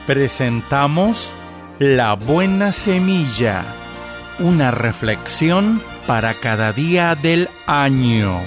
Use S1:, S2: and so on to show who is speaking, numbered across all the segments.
S1: Presentamos La Buena Semilla, una reflexión para cada día del año.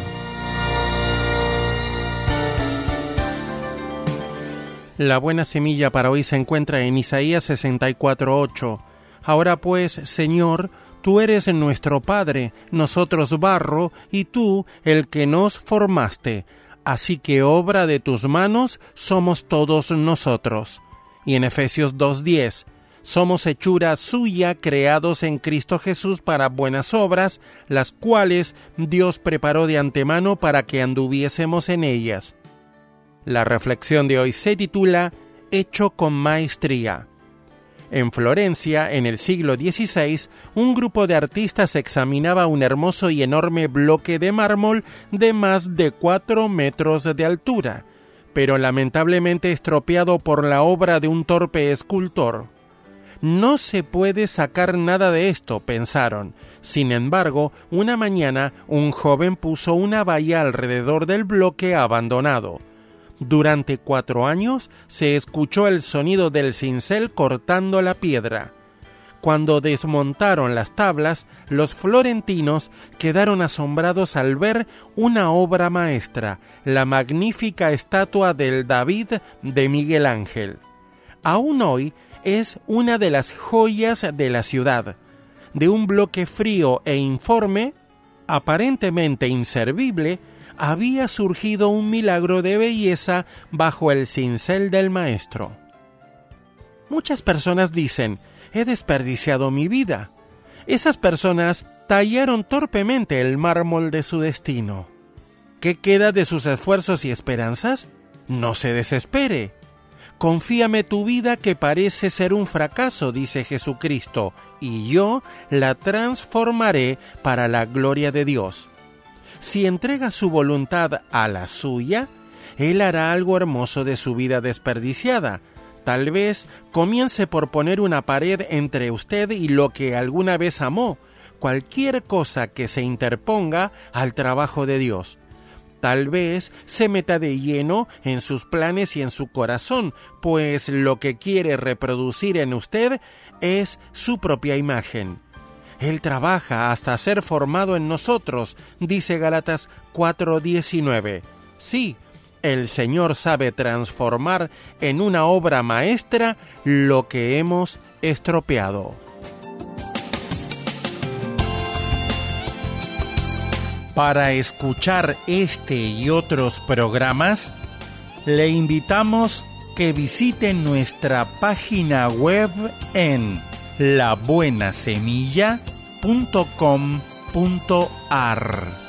S1: La buena semilla para hoy se encuentra en Isaías 64:8. Ahora pues, Señor, tú eres nuestro Padre, nosotros barro, y tú el que nos formaste. Así que obra de tus manos somos todos nosotros. Y en Efesios 2:10, somos hechura suya, creados en Cristo Jesús para buenas obras, las cuales Dios preparó de antemano para que anduviésemos en ellas. La reflexión de hoy se titula Hecho con maestría. En Florencia, en el siglo XVI, un grupo de artistas examinaba un hermoso y enorme bloque de mármol de más de 4 metros de altura, pero lamentablemente estropeado por la obra de un torpe escultor. No se puede sacar nada de esto, pensaron. Sin embargo, una mañana, un joven puso una valla alrededor del bloque abandonado. Durante 4 años se escuchó el sonido del cincel cortando la piedra. Cuando desmontaron las tablas, los florentinos quedaron asombrados al ver una obra maestra, la magnífica estatua del David de Miguel Ángel. Aún hoy es una de las joyas de la ciudad. De un bloque frío e informe, aparentemente inservible, había surgido un milagro de belleza bajo el cincel del maestro. Muchas personas dicen, he desperdiciado mi vida. Esas personas tallaron torpemente el mármol de su destino. ¿Qué queda de sus esfuerzos y esperanzas? No se desespere. Confíame tu vida que parece ser un fracaso, dice Jesucristo, y yo la transformaré para la gloria de Dios. Si entrega su voluntad a la suya, Él hará algo hermoso de su vida desperdiciada. Tal vez comience por poner una pared entre usted y lo que alguna vez amó, cualquier cosa que se interponga al trabajo de Dios. Tal vez se meta de lleno en sus planes y en su corazón, pues lo que quiere reproducir en usted es su propia imagen. Él trabaja hasta ser formado en nosotros, dice Gálatas 4:19. Sí, el Señor sabe transformar en una obra maestra lo que hemos estropeado. Para escuchar este y otros programas, le invitamos que visite nuestra página web en labuenasemilla.com.ar.